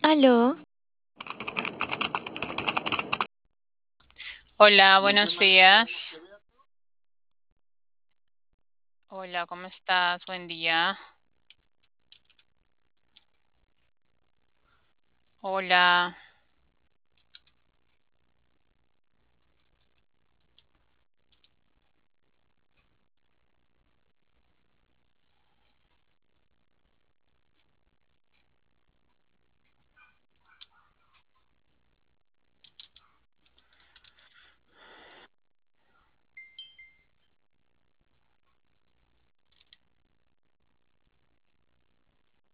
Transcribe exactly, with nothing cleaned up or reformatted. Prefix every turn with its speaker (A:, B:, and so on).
A: Aló,
B: Hola, buenos días. Hola, ¿cómo estás? Buen día. Hola.